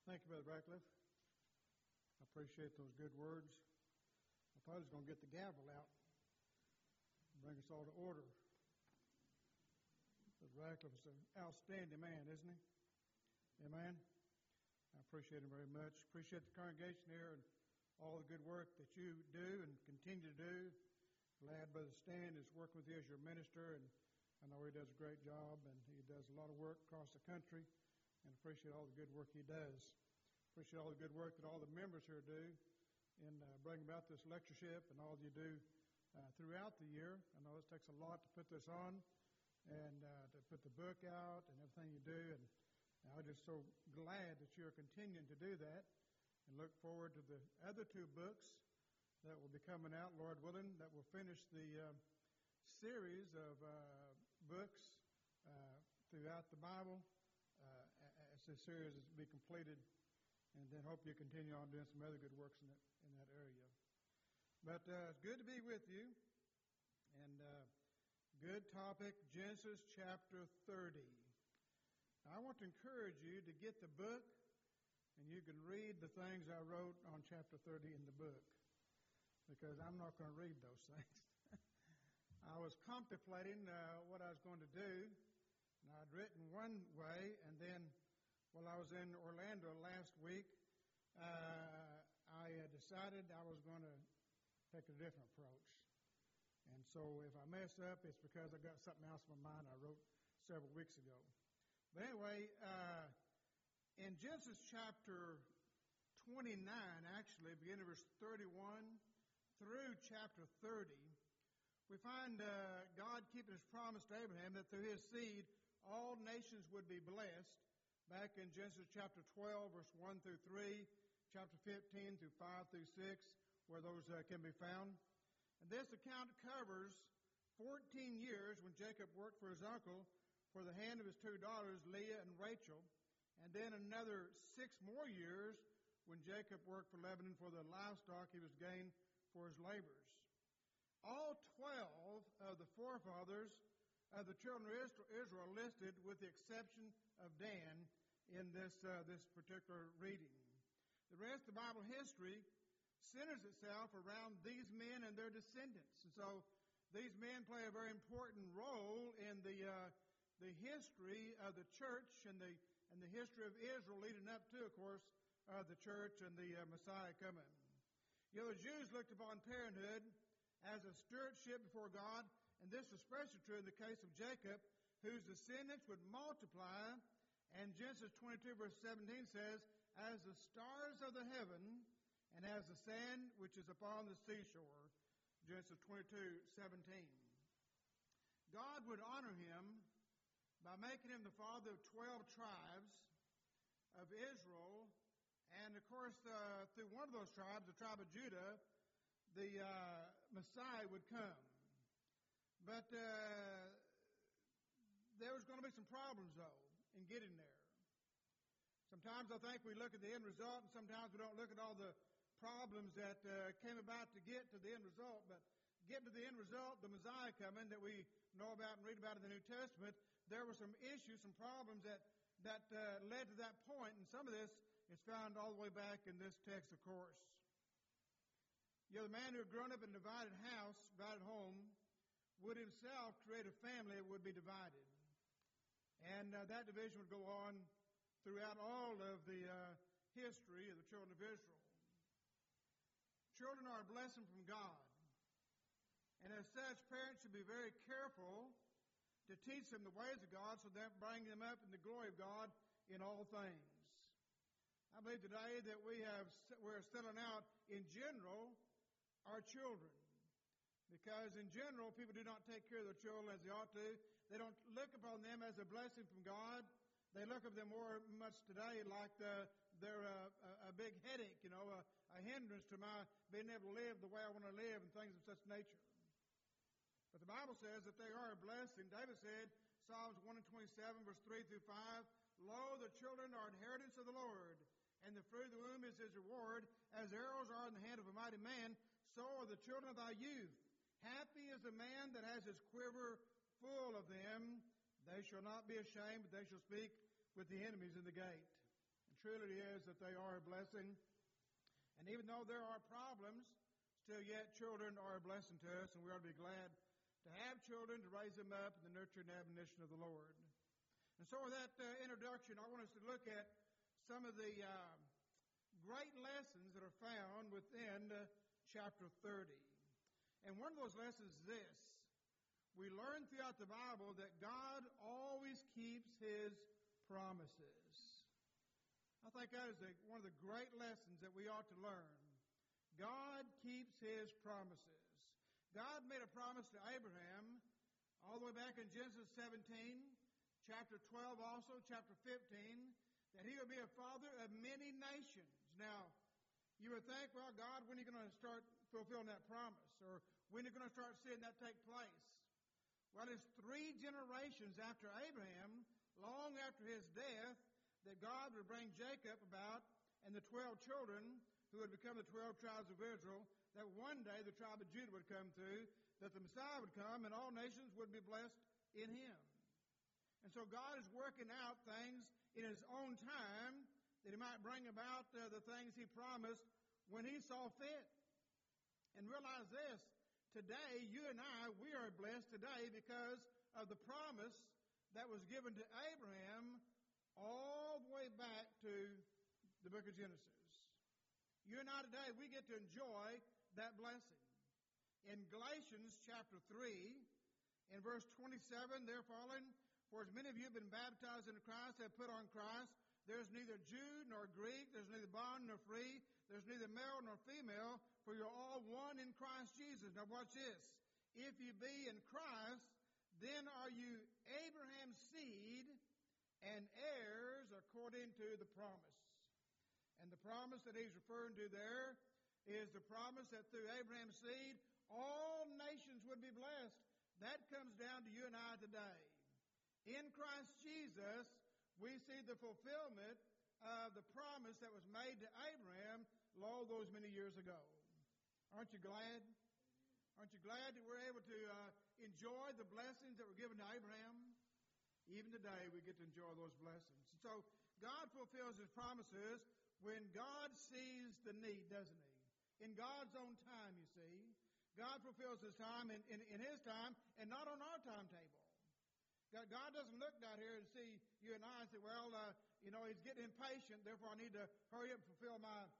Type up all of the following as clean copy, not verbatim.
Thank you, Brother Ratcliffe. I appreciate those good words. I thought I was going to get the gavel out and bring us all to order. Brother Ratcliffe is an outstanding man, isn't he? Amen. I appreciate him very much. Appreciate the congregation here and all the good work that you do and continue to do. Glad Brother Stan is working with you as your minister, and I know he does a great job, and he does a lot of work across the country, and appreciate all the good work he does. Appreciate all the good work that all the members here do in bringing about this lectureship and all you do throughout the year. I know it takes a lot to put this on and to put the book out and everything you do, and I'm just so glad that you're continuing to do that, and look forward to the other two books that will be coming out, Lord willing, that will finish the series of books throughout the Bible as this series is to be completed, and then hope you continue on doing some other good works in that area. But it's good to be with you, and good topic, Genesis chapter 30. Now, I want to encourage you to get the book, and you can read the things I wrote on chapter 30 in the book, because I'm not going to read those things. I was contemplating what I was going to do, and I'd written one way, and then while I was in Orlando last week, I decided I was going to take a different approach. And so if I mess up, it's because I got something else in my mind I wrote several weeks ago. But anyway, in Genesis chapter 29, actually, beginning verse 31 through chapter 30, we find God keeping his promise to Abraham that through his seed all nations would be blessed. Back in Genesis chapter 12, verse 1 through 3, chapter 15 through 5 through 6, where those can be found. And this account covers 14 years when Jacob worked for his uncle for the hand of his two daughters, Leah and Rachel, and then another 6 more years when Jacob worked for Laban for the livestock he was gained for his labors. All 12 of the forefathers of the children of Israel are listed, with the exception of Dan, in this particular reading. The rest of Bible history centers itself around these men and their descendants. And so these men play a very important role in the history of the church and the history of Israel leading up to, of course, the church and the Messiah coming. You know, the Jews looked upon parenthood as a stewardship before God, and this is especially true in the case of Jacob, whose descendants would multiply. And Genesis 22 verse 17 says, as the stars of the heaven and as the sand which is upon the seashore. Genesis 22:17. God would honor him by making him the father of 12 tribes of Israel. And of course, through one of those tribes, the tribe of Judah, the Messiah would come. But there was going to be some problems, though, in getting there. Sometimes I think we look at the end result, and sometimes we don't look at all the problems that came about to get to the end result. But getting to the end result, the Messiah coming that we know about and read about in the New Testament, there were some issues, some problems that led to that point. And some of this is found all the way back in this text, of course. You know, the man who had grown up in a divided house, divided home, would himself create a family that would be divided. And that division would go on throughout all of the history of the children of Israel. Children are a blessing from God. And as such, parents should be very careful to teach them the ways of God so that bring them up in the glory of God in all things. I believe today that we're selling out in general our children. Because in general, people do not take care of their children as they ought to. They don't look upon them as a blessing from God. They look at them more much today like they're a big headache, a hindrance to my being able to live the way I want to live and things of such nature. But the Bible says that they are a blessing. David said, Psalms 127, verse 3 through 5, Lo, the children are inheritance of the Lord, and the fruit of the womb is his reward. As arrows are in the hand of a mighty man, so are the children of thy youth. Happy is the man that has his quiver full of them. They shall not be ashamed, but they shall speak with the enemies in the gate. And truly it is that they are a blessing. And even though there are problems, still yet children are a blessing to us, and we ought to be glad to have children, to raise them up in the nurture and admonition of the Lord. And so with that introduction, I want us to look at some of the great lessons that are found within chapter 30. And one of those lessons is this. We learn throughout the Bible that God always keeps His promises. I think that is one of the great lessons that we ought to learn. God keeps His promises. God made a promise to Abraham all the way back in Genesis 17, chapter 12 also, chapter 15, that he would be a father of many nations. Now, you would think, well, God, when are you going to start fulfilling that promise? Or when are you going to start seeing that take place? Well, it's 3 generations after Abraham, long after his death, that God would bring Jacob about and the 12 children who would become the 12 tribes of Israel, that one day the tribe of Judah would come through, that the Messiah would come, and all nations would be blessed in him. And so God is working out things in His own time that He might bring about the things He promised when He saw fit. And realize this, today, you and I, we are blessed today because of the promise that was given to Abraham all the way back to the book of Genesis. You and I today, we get to enjoy that blessing. In Galatians chapter 3, in verse 27, there following, for as many of you have been baptized into Christ, have put on Christ. There's neither Jew nor Greek, there's neither bond nor free, there's neither male nor female, for you're all one in Christ Jesus. Now watch this. If you be in Christ, then are you Abraham's seed and heirs according to the promise. And the promise that he's referring to there is the promise that through Abraham's seed, all nations would be blessed. That comes down to you and I today. In Christ Jesus, we see the fulfillment of the promise that was made to Abraham all those many years ago. Aren't you glad? Aren't you glad that we're able to enjoy the blessings that were given to Abraham? Even today, we get to enjoy those blessings. And so God fulfills His promises when God sees the need, doesn't He? In God's own time, you see. God fulfills His time in His time and not on our timetable. God doesn't look down here and see you and I and say, well, He's getting impatient, therefore I need to hurry up and fulfill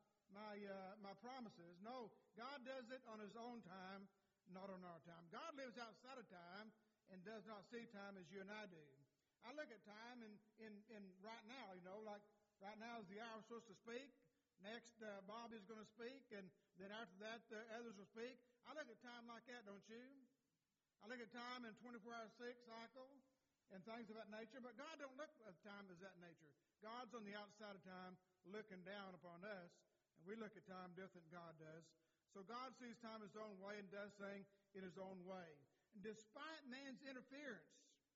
my promises. No, God does it on His own time, not on our time. God lives outside of time and does not see time as you and I do. I look at time in right now, like right now is the hour I'm supposed to speak. Next, Bobby's going to speak, and then after that, others will speak. I look at time like that, don't you? I look at time in 24-hour cycle and things of that nature, but God don't look at time as that nature. God's on the outside of time looking down upon us, and we look at time different than God does. So God sees time His own way and does things in His own way. And despite man's interference,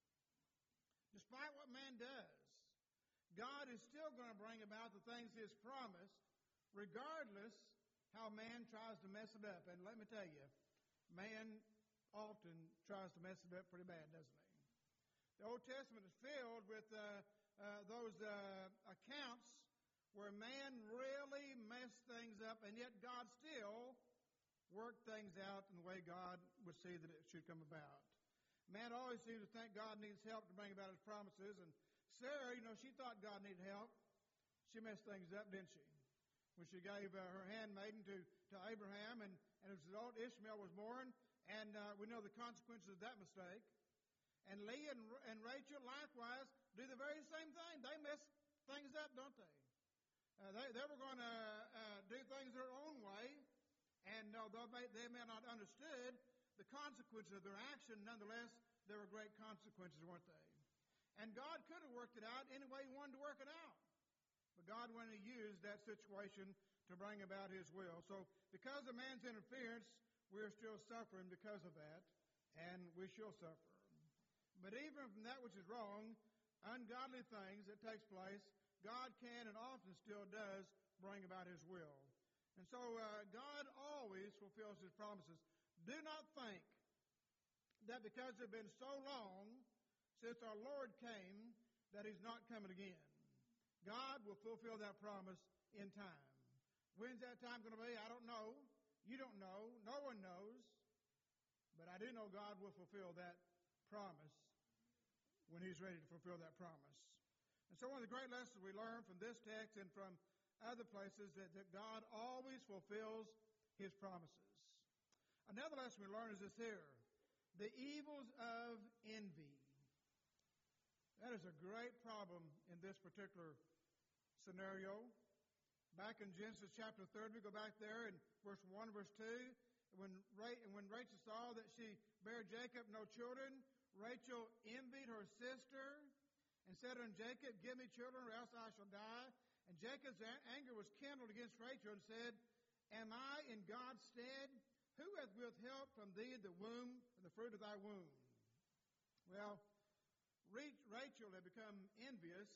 despite what man does, God is still going to bring about the things He has promised, regardless how man tries to mess it up. And let me tell you, man often tries to mess it up pretty bad, doesn't he? The Old Testament is filled with those accounts where man really messed things up, and yet God still worked things out in the way God would see that it should come about. Man always seems to think God needs help to bring about His promises, and Sarah, she thought God needed help. She messed things up, didn't she? When she gave her handmaiden to Abraham, and as a result, Ishmael was born, and we know the consequences of that mistake. And Leah and Rachel likewise do the very same thing. They mess things up, don't they? They were going to do things their own way, and although they may not have understood the consequences of their action, nonetheless, there were great consequences, weren't they? And God could have worked it out any way He wanted to work it out. But God wanted to use that situation to bring about His will. So because of man's interference, we're still suffering because of that, and we shall suffer. But even from that which is wrong, ungodly things that takes place, God can and often still does bring about His will. And so God always fulfills His promises. Do not think that because it has been so long since our Lord came that He's not coming again. God will fulfill that promise in time. When's that time going to be? I don't know. You don't know. No one knows. But I do know God will fulfill that promise when He's ready to fulfill that promise. And so one of the great lessons we learn from this text and from other places that God always fulfills His promises. Another lesson we learn is this here: the evils of envy. That is a great problem in this particular scenario. Back in Genesis chapter 30, we go back there in verse 1 and verse 2. When Rachel saw that she bare Jacob no children, Rachel envied her sister and said unto Jacob, Give me children, or else I shall die. And Jacob's anger was kindled against Rachel and said, Am I in God's stead? Who hath withheld from thee the fruit of thy womb? Well, Rachel had become envious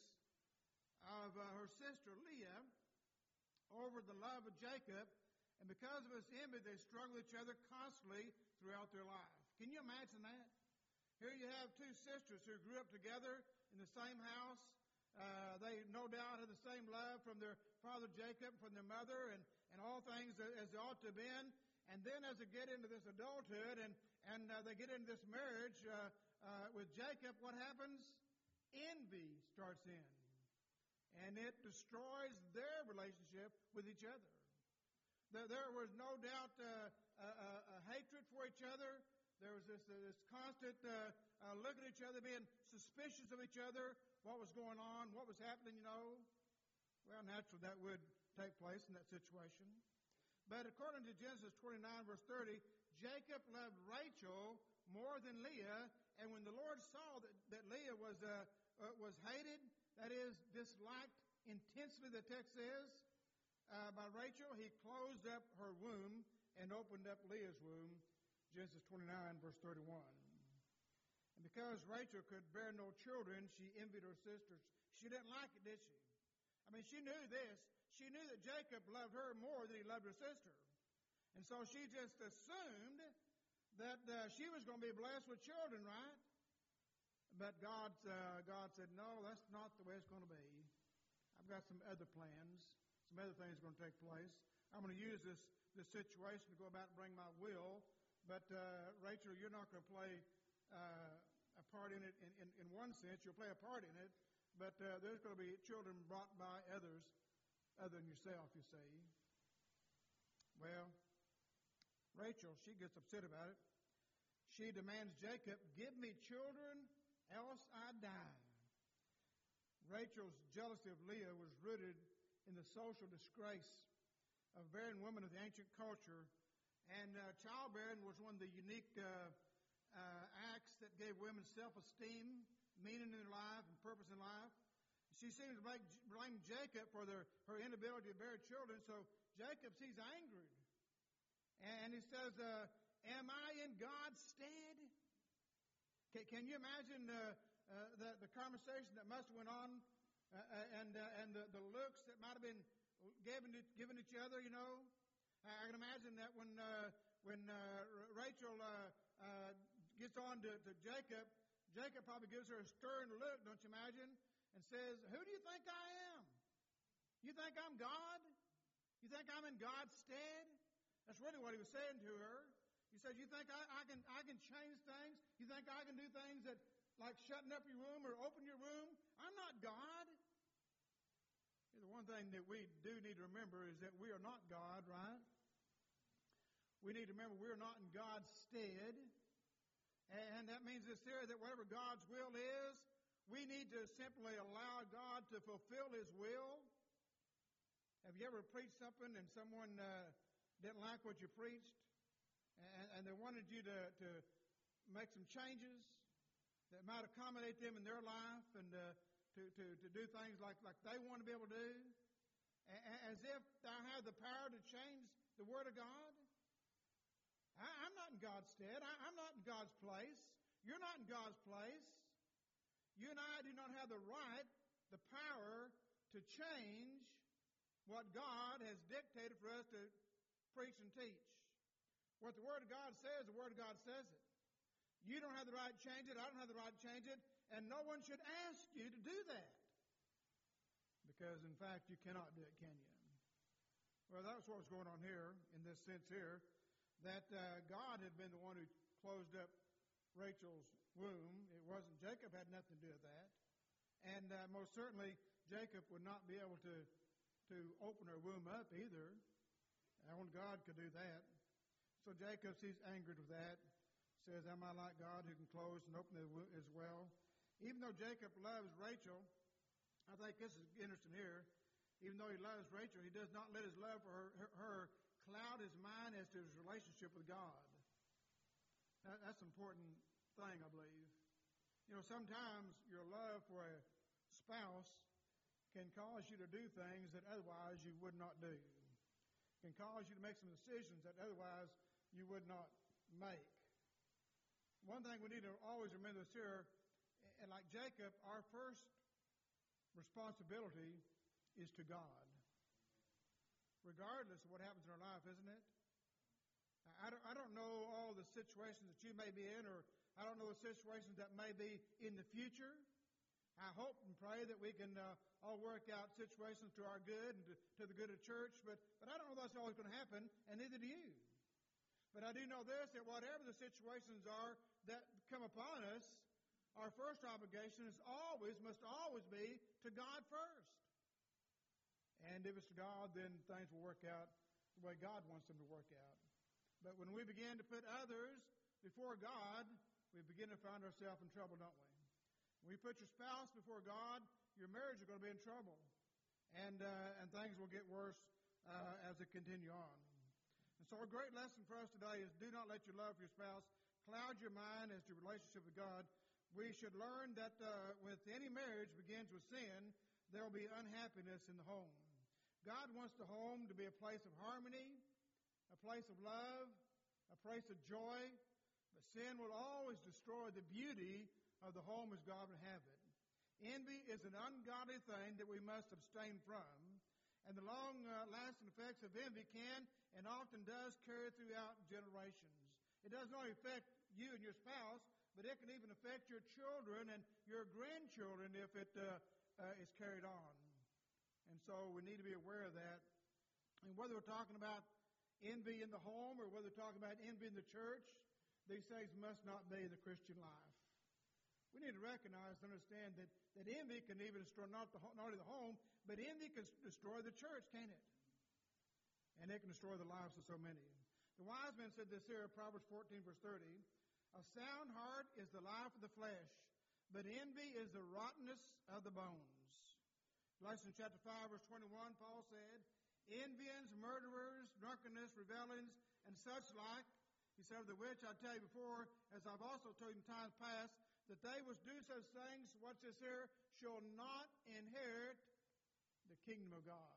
of her sister Leah over the love of Jacob, and because of this envy, they struggled with each other constantly throughout their life. Can you imagine that? Here you have two sisters who grew up together in the same house. They no doubt had the same love from their father Jacob, from their mother, and all things as they ought to have been. And then as they get into this adulthood and they get into this marriage with Jacob, what happens? Envy starts in. And it destroys their relationship with each other. There was no doubt a hatred for each other. There was this constant looking at each other, being suspicious of each other, what was going on, what was happening, Well, naturally, that would take place in that situation. But according to Genesis 29, verse 30, Jacob loved Rachel more than Leah, and when the Lord saw that Leah was hated, that is, disliked intensely, the text says, by Rachel, He closed up her womb and opened up Leah's womb, Genesis 29, verse 31. And because Rachel could bear no children, she envied her sisters. She didn't like it, did she? I mean, she knew this. She knew that Jacob loved her more than he loved her sister. And so she just assumed that she was going to be blessed with children, right? But God said, no, that's not the way it's going to be. I've got some other plans. Some other things are going to take place. I'm going to use this situation to go about and bring my will. But, Rachel, you're not going to play a part in it in one sense. You'll play a part in it. But there's going to be children brought by others other than yourself, you see. Well, Rachel, she gets upset about it. She demands Jacob, Give me children, else I die. Rachel's jealousy of Leah was rooted in the social disgrace of barren women of the ancient culture. And childbearing was one of the unique acts that gave women self-esteem, meaning in their life, and purpose in life. She seems to blame Jacob for her inability to bear children, so Jacob, he's angered. And he says, Am I in God's stead? Can you imagine the conversation that must have went on and the looks that might have been given each other, I can imagine that when Rachel gets on to Jacob, Jacob probably gives her a stern look, don't you imagine, and says, Who do you think I am? You think I'm God? You think I'm in God's stead? That's really what he was saying to her. He says, You think I can change things? You think I can do things that, like shutting up your room or open your room? I'm not God. The one thing that we do need to remember is that we are not God, right? We need to remember we are not in God's stead. And that means this here, that whatever God's will is, we need to simply allow God to fulfill His will. Have you ever preached something and someone didn't like what you preached? And they wanted you to make some changes that might accommodate them in their life and to do things like they want to be able to do, as if I have the power to change the Word of God. I'm not in God's stead. I'm not in God's place. You're not in God's place. You and I do not have the right, the power to change what God has dictated for us to preach and teach. What the Word of God says, the Word of God says it. You don't have the right to change it. I don't have the right to change it. And no one should ask you to do that. because, in fact, you cannot do it, can you? Well, that's what was going on here, in this sense here, that God had been the one who closed up Rachel's womb. It wasn't Jacob, had nothing to do with that. And most certainly, Jacob would not be able to open her womb up either. Only God could do that. So Jacob, he's angered with that. Says, am I like God who can close and open the womb as well? Even though Jacob loves Rachel, I think this is interesting here. Even though he loves Rachel, he does not let his love for her cloud his mind as to his relationship with God. That's an important thing, I believe. You know, sometimes your love for a spouse can cause you to do things that otherwise you would not do. Can cause you to make some decisions that otherwise you would not make. One thing we need to always remember is here, and like Jacob, our first responsibility is to God. Regardless of what happens in our life, isn't it? I don't know all the situations that you may be in, or I don't know the situations that may be in the future. I hope and pray that we can all work out situations to our good and to the good of the church, but I don't know that's always going to happen, and neither do you. But I do know this, that whatever the situations are that come upon us, our first obligation must always be to God first. And if it's to God, then things will work out the way God wants them to work out. But when we begin to put others before God, we begin to find ourselves in trouble, don't we? When you put your spouse before God, your marriage is going to be in trouble. And things will get worse as they continue on. And so a great lesson for us today is do not let your love for your spouse cloud your mind as to your relationship with God. We should learn that with any marriage begins with sin, there will be unhappiness in the home. God wants the home to be a place of harmony, a place of love, a place of joy. But sin will always destroy the beauty of the home as God would have it. Envy is an ungodly thing that we must abstain from. And the long-lasting effects of envy can and often does carry throughout generations. It doesn't only affect you and your spouse, but it can even affect your children and your grandchildren if it is carried on. And so we need to be aware of that. And whether we're talking about envy in the home or whether we're talking about envy in the church, these things must not be the Christian life. We need to recognize and understand that envy can even destroy not only the home, but envy can destroy the church, can't it? And it can destroy the lives of so many. The wise man said this here, Proverbs 14, verse 30, a sound heart is the life of the flesh, but envy is the rottenness of the bones. Galatians chapter 5, verse 21, Paul said, envyings, murderers, drunkenness, rebellions, and such like, he said, of the which I tell you before, as I've also told you in times past, that they which do such things, what's this here, shall not inherit the kingdom of God.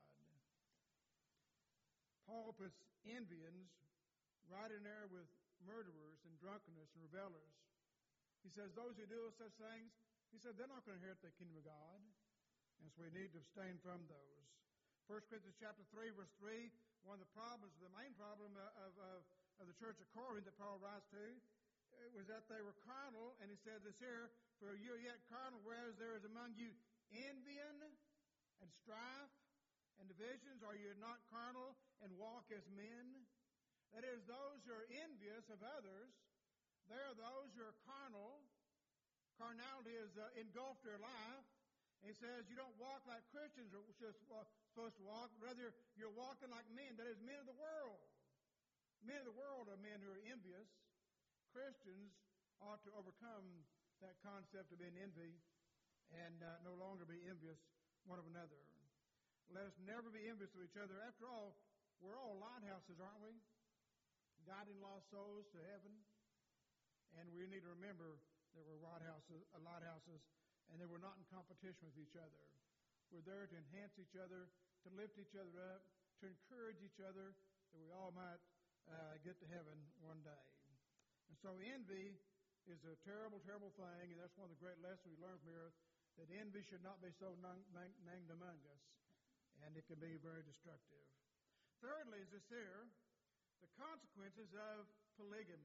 Paul puts envyings right in there with murderers and drunkenness and rebellers. He says those who do such things, he said they're not going to inherit the kingdom of God. And so we need to abstain from those. 1 Corinthians chapter 3, verse 3, one of the problems, the main problem of the church of Corinth that Paul writes to, was that they were carnal, and he said this here, for you are yet carnal, whereas there is among you envying and strife and divisions. Are you not carnal and walk as men? That is, those who are envious of others, they are those who are carnal. Carnality is engulfed their life. And he says you don't walk like Christians are supposed to walk. Rather, you're walking like men. That is, men of the world. Men of the world are men who are envious. Christians ought to overcome that concept of being envy and no longer be envious one of another. Let us never be envious of each other. After all, we're all lighthouses, aren't we? Guiding lost souls to heaven. And we need to remember that we're lighthouses, and that we're not in competition with each other. We're there to enhance each other, to lift each other up, to encourage each other, that we all might get to heaven one day. And so envy is a terrible, terrible thing, and that's one of the great lessons we learn from here, that envy should not be so named among us, and it can be very destructive. Thirdly is this here, the consequences of polygamy.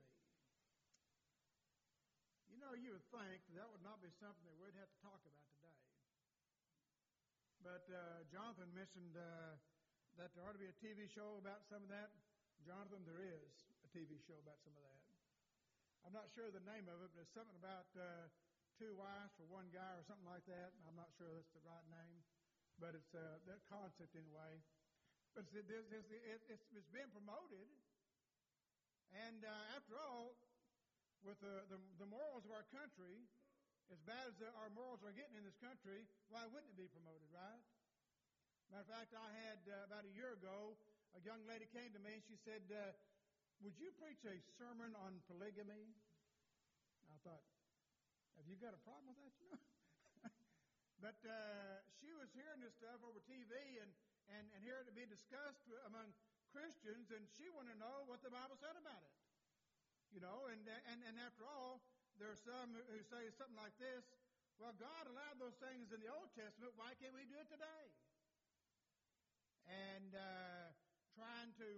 You know, you would think that would not be something that we'd have to talk about today. But Jonathan mentioned that there ought to be a TV show about some of that. Jonathan, there is a TV show about some of that. I'm not sure the name of it, but it's something about two wives for one guy or something like that. I'm not sure that's the right name, but it's that concept anyway. But it's been promoted, and after all, with the morals of our country, as bad as our morals are getting in this country, why wouldn't it be promoted, right? Matter of fact, I had about a year ago, a young lady came to me and she said, would you preach a sermon on polygamy? I thought, have you got a problem with that? You know? But she was hearing this stuff over TV and hearing it being discussed among Christians, and she wanted to know what the Bible said about it. You know, and after all, there are some who say something like this, well, God allowed those things in the Old Testament, why can't we do it today? And trying to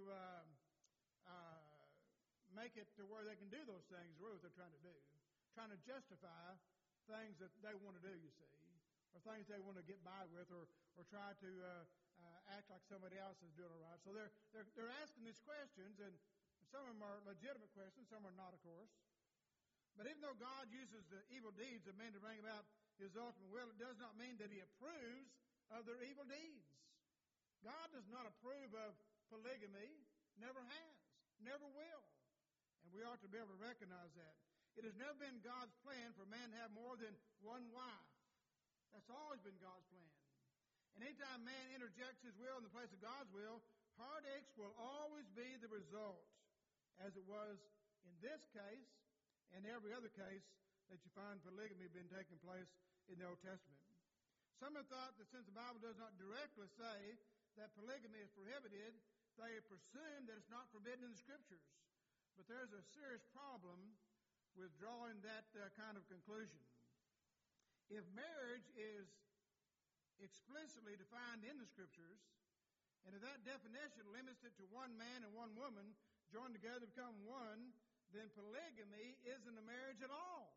make it to where they can do those things is really what they're trying to do. Trying to justify things that they want to do, you see, or things they want to get by with, or try to act like somebody else is doing all right. So they're asking these questions, and some of them are legitimate questions, some are not, of course. But even though God uses the evil deeds of men to bring about His ultimate will, it does not mean that He approves of their evil deeds. God does not approve of polygamy, never has, never will. And we ought to be able to recognize that. It has never been God's plan for man to have more than one wife. That's always been God's plan. And anytime man interjects his will in the place of God's will, heartaches will always be the result, as it was in this case and every other case that you find polygamy being taking place in the Old Testament. Some have thought that since the Bible does not directly say that polygamy is prohibited, they presume that it's not forbidden in the Scriptures. But there's a serious problem with drawing that kind of conclusion. If marriage is explicitly defined in the Scriptures, and if that definition limits it to one man and one woman joined together to become one, then polygamy isn't a marriage at all.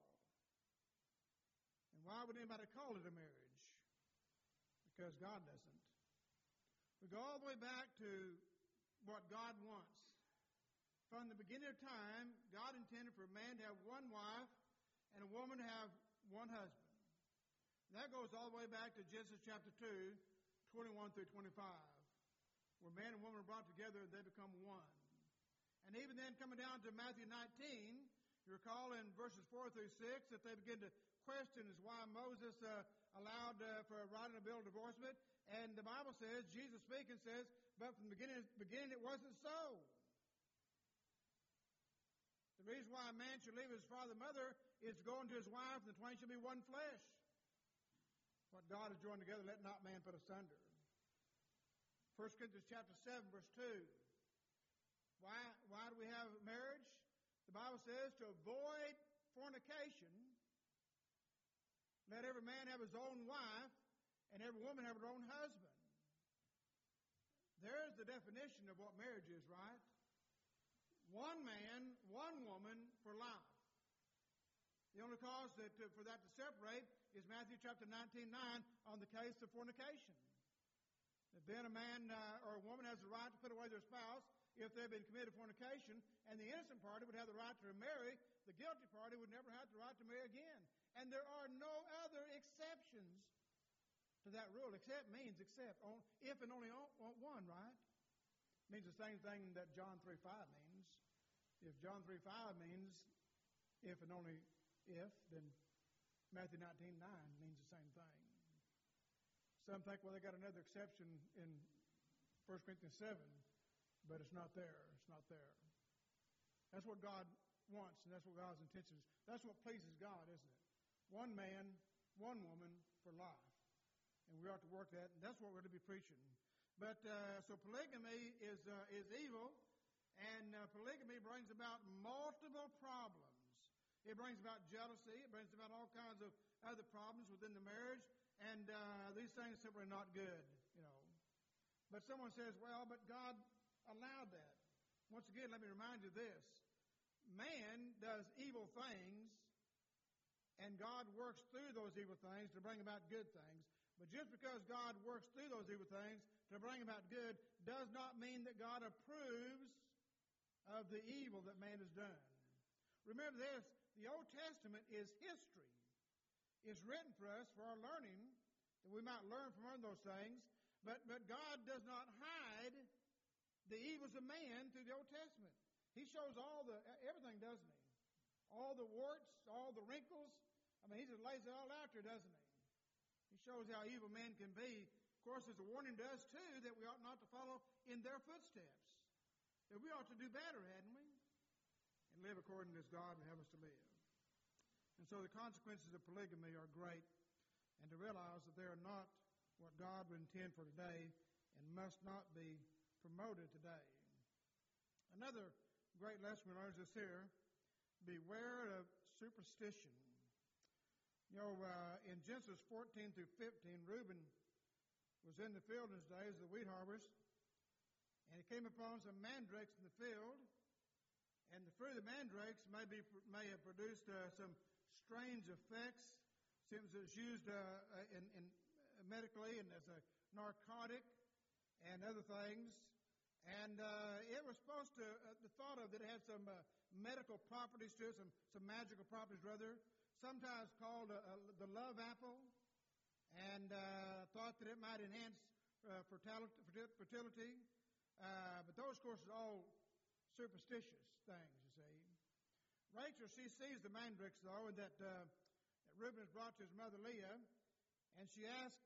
And why would anybody call it a marriage? Because God doesn't. We go all the way back to what God wants. From the beginning of time, God intended for a man to have one wife and a woman to have one husband. And that goes all the way back to Genesis chapter 2, 21 through 25, where man and woman are brought together and they become one. And even then, coming down to Matthew 19, you recall in verses 4 through 6 that they begin to question is why Moses allowed for a right and a bill of divorcement. And the Bible says, Jesus speaking says, but from the beginning it wasn't so. The reason why a man should leave his father and mother is to go into his wife, and the twain shall be one flesh. What God has joined together, let not man put asunder. 1 Corinthians chapter 7, verse 2. Why do we have marriage? The Bible says to avoid fornication, let every man have his own wife, and every woman have her own husband. There's the definition of what marriage is, right? One man, one woman for life. The only cause for that to separate is Matthew chapter 19:9 on the case of fornication. That then a man or a woman has the right to put away their spouse if they've been committed fornication, and the innocent party would have the right to remarry. The guilty party would never have the right to marry again. And there are no other exceptions to that rule. Except means except, if and only one, right? It means the same thing that John 3:5 means. If John 3:5 means if and only if, then Matthew 19:9 means the same thing. Some think, well, they got another exception in 1 Corinthians 7, but it's not there. It's not there. That's what God wants, and that's what God's intention is. That's what pleases God, isn't it? One man, one woman for life. And we ought to work that, and that's what we're going to be preaching. But so polygamy is evil, and polygamy brings about multiple problems. It brings about jealousy. It brings about all kinds of other problems within the marriage, and these things are simply not good, you know. But someone says, well, but God allowed that. Once again, let me remind you this. Man does evil things, and God works through those evil things to bring about good things. But just because God works through those evil things to bring about good does not mean that God approves of the evil that man has done. Remember this, the Old Testament is history. It's written for us for our learning, that we might learn from those things. But God does not hide the evils of man through the Old Testament. He shows everything, doesn't he? All the warts, all the wrinkles. I mean, he just lays it all out there, doesn't he? He shows how evil men can be. Of course, there's a warning to us, too, that we ought not to follow in their footsteps. That we ought to do better, hadn't we? And live according as God would have us to live. And so the consequences of polygamy are great. And to realize that they are not what God would intend for today and must not be promoted today. Another great lesson we learn is this here. Beware of superstition. You know, in Genesis 14 through 15, Reuben was in the field in his days of the wheat harvest, and he came upon some mandrakes in the field, and the fruit of the mandrakes may have produced some strange effects, since it's used in medically and as a narcotic and other things. And it was supposed to, the thought of it had some medical properties to it, some magical properties rather, sometimes called the love apple, and thought that it might enhance fertility. But those, of course, are all superstitious things, you see. Rachel, she sees the mandrakes, though, and that Reuben has brought to his mother Leah, and she asked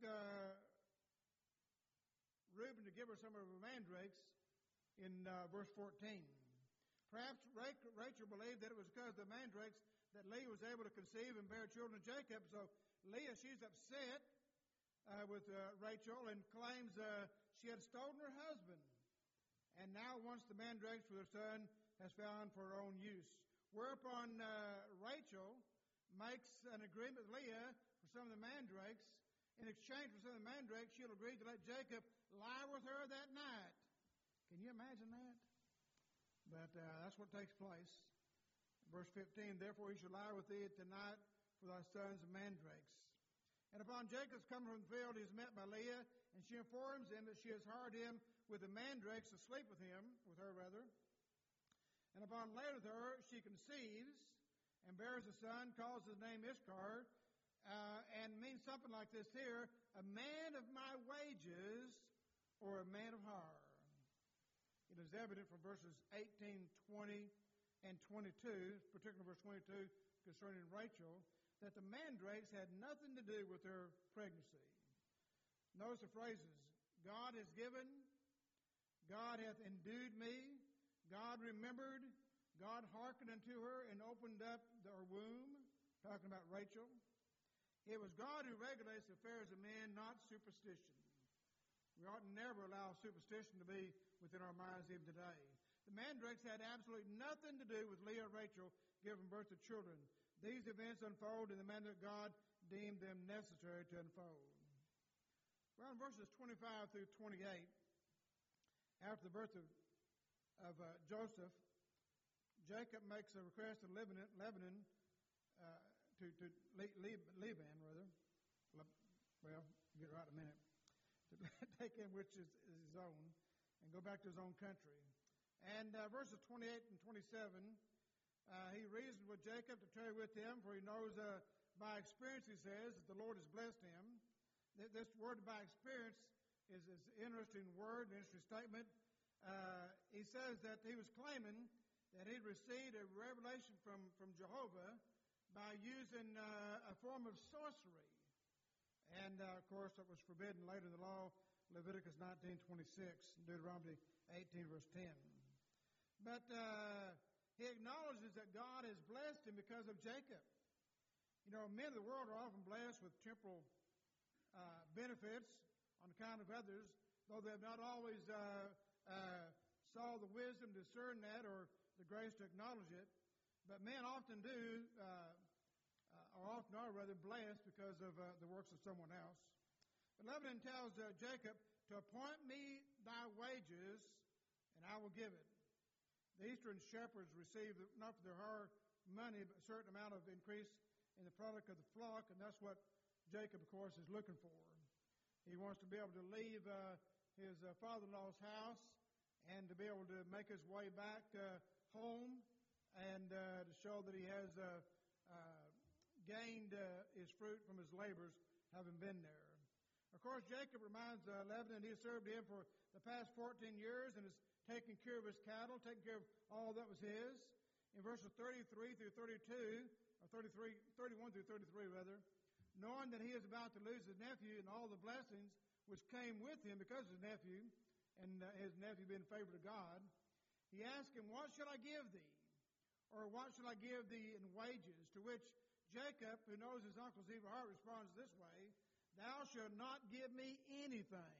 Reuben to give her some of her mandrakes in verse 14. Perhaps Rachel believed that it was because of the mandrakes that Leah was able to conceive and bear children to Jacob. So Leah, she's upset with Rachel and claims she had stolen her husband, and now wants the mandrakes for their son has found for her own use. Whereupon Rachel makes an agreement with Leah for some of the mandrakes. In exchange for some of the mandrakes, she'll agree to let Jacob lie with her that night. Can you imagine that? But that's what takes place. Verse 15, therefore he shall lie with thee tonight for thy sons mandrakes. And upon Jacob's coming from the field, he is met by Leah, and she informs him that she has hired him with the mandrakes to sleep with her rather. And upon laying with her, she conceives and bears a son, calls his name Issachar, and means something like this here, a man of my wages, or a man of hire. It is evident from verses 18, 20, and 22, particularly verse 22 concerning Rachel, that the mandrakes had nothing to do with her pregnancy. Notice the phrases, God has given, God hath endued me, God remembered, God hearkened unto her and opened up her womb, talking about Rachel. It was God who regulates the affairs of men, not superstition. We ought never allow superstition to be within our minds even today. The mandrakes had absolutely nothing to do with Leah or Rachel giving birth to children. These events unfold in the manner that God deemed them necessary to unfold. Well, in verses 25 through 28, after the birth of Joseph, Jacob makes a request to Lebanon to Laban, rather. Well, get it right in a minute. To take him which is his own and go back to his own country. And verses 28 and 27, he reasoned with Jacob to tarry with him, for he knows by experience, he says, that the Lord has blessed him. This word by experience is an interesting word, an interesting statement. He says that he was claiming that he'd received a revelation from Jehovah by using a form of sorcery. And, of course, that was forbidden later in the law, Leviticus 19:26, Deuteronomy 18, verse 10. But he acknowledges that God has blessed him because of Jacob. You know, men of the world are often blessed with temporal benefits on account of others, though they have not always saw the wisdom to discern that or the grace to acknowledge it. But men often do, or often are rather, blessed because of the works of someone else. But Lebanon tells Jacob to appoint me thy wages, and I will give it. The eastern shepherds receive not for their hard money, but a certain amount of increase in the product of the flock, and that's what Jacob, of course, is looking for. He wants to be able to leave his father-in-law's house and to be able to make his way back home and to show that he has gained his fruit from his labors having been there. Of course, Jacob reminds Laban that he has served him for the past 14 years and has taken care of his cattle, taken care of all that was his. In verses 33 through 32, or 31 through 33 rather, knowing that he is about to lose his nephew and all the blessings which came with him because of his nephew, and his nephew being favored of God, he asked him, "What shall I give thee? Or what shall I give thee in wages?" To which Jacob, who knows his uncle's evil heart, responds this way, "Thou shalt not give me anything."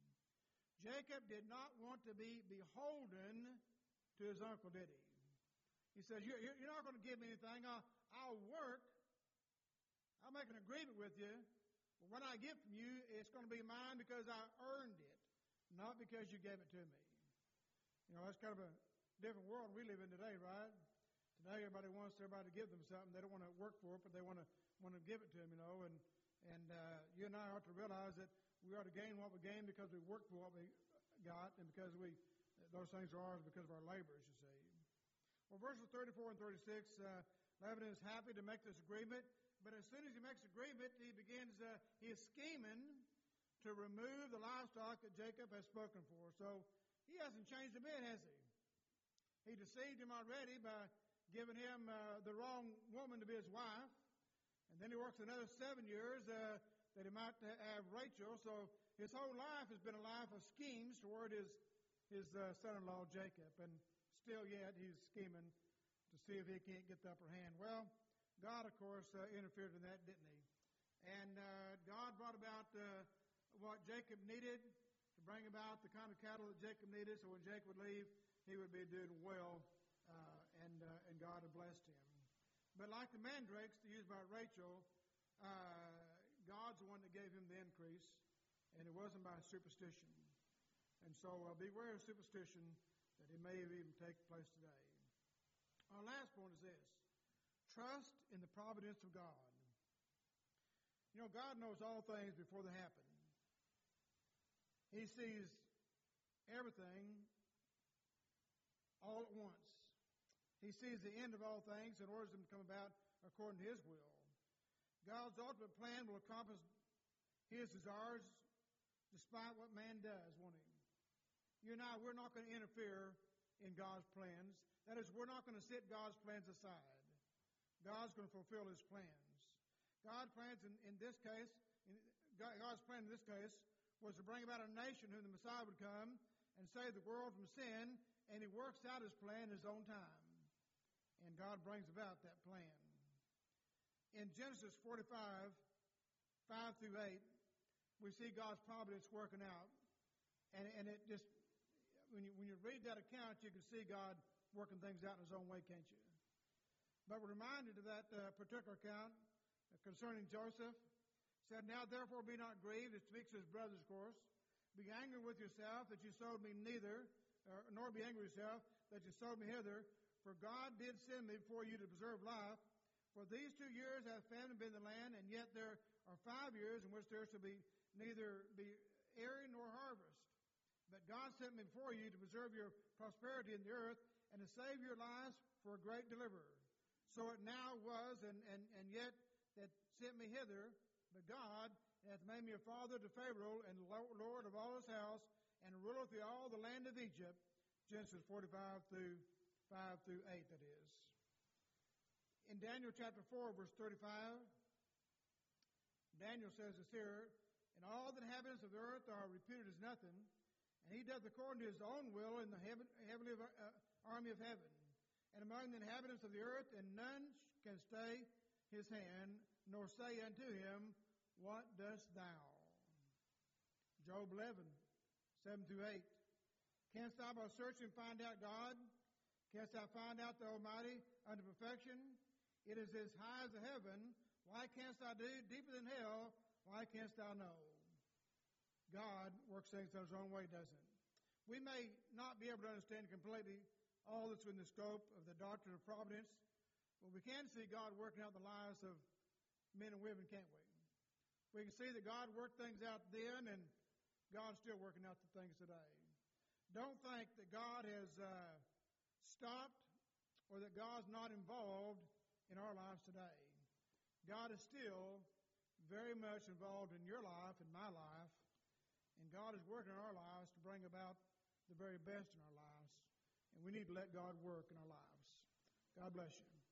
Jacob did not want to be beholden to his uncle, did he? He says, you're not going to give me anything. I'll work. I'll make an agreement with you. But what I get from you, it's going to be mine because I earned it, not because you gave it to me. You know, that's kind of a different world we live in today, right? Today, everybody wants everybody to give them something. They don't want to work for it, but they want to give it to them, you know. And you and I ought to realize that we ought to gain what we gain because we worked for what we got, and because those things are ours because of our labors, you see. Well, verses 34 and 36, Laban is happy to make this agreement, but as soon as he makes agreement, he is scheming to remove the livestock that Jacob has spoken for. So he hasn't changed a bit, has he? He deceived him already by giving him the wrong woman to be his wife, and then he works another 7 years that he might have Rachel. So his whole life has been a life of schemes toward his son-in-law Jacob, and still yet he's scheming to see if he can't get the upper hand. Well, God, of course, interfered in that, didn't he? And God brought about what Jacob needed to bring about the kind of cattle that Jacob needed, so when Jacob would leave, he would be doing well, and God had blessed him. But like the mandrakes used by Rachel, God's the one that gave him the increase, and it wasn't by superstition. And so beware of superstition that it may even take place today. Our last point is this: trust in the providence of God. You know, God knows all things before they happen. He sees everything all at once. He sees the end of all things and orders them to come about according to His will. God's ultimate plan will accomplish His desires despite what man does, won't He? You and I, we're not going to interfere in God's plans. That is, we're not going to set God's plans aside. God's going to fulfill His plans. God's plan in this case was to bring about a nation whom the Messiah would come and save the world from sin, and He works out His plan in His own time. And God brings about that plan. In Genesis 45, 5 through 8, we see God's providence working out. And it just, when you read that account, you can see God working things out in His own way, can't you? But we're reminded of that particular account concerning Joseph. Said, "Now therefore be not grieved," it speaks to his brothers, of course. "Be angry with yourself that you sold me neither, nor be angry with yourself that you sold me hither. For God did send me before you to preserve life. For these 2 years hath famine been in the land, and yet there are 5 years in which there shall be neither be airing nor harvest. But God sent me before you to preserve your prosperity in the earth, and to save your lives for a great deliverer. So it now was, and yet that sent me hither, but God hath made me a father to Pharaoh, and Lord of all his house, and ruleth through all the land of Egypt." Genesis 45 through 5 through 8, that is. In Daniel chapter 4, verse 35, Daniel says this here, "And all the inhabitants of the earth are reputed as nothing, and he doth according to his own will in the heavenly army of heaven. And among the inhabitants of the earth, and none can stay his hand, nor say unto him, What dost thou?" Job 11, 7 through 8. "Canst thou by searching find out God? Canst thou find out the Almighty unto perfection? It is as high as the heaven. Why canst thou do deeper than hell? Why canst thou know?" God works things in His own way, doesn't it? We may not be able to understand completely all that's in the scope of the doctrine of providence, but we can see God working out the lives of men and women, can't we? We can see that God worked things out then, and God's still working out the things today. Don't think that God has stopped or that God's not involved in our lives today. God is still very much involved in your life and my life, and God is working in our lives to bring about the very best in our lives. And we need to let God work in our lives. God bless you.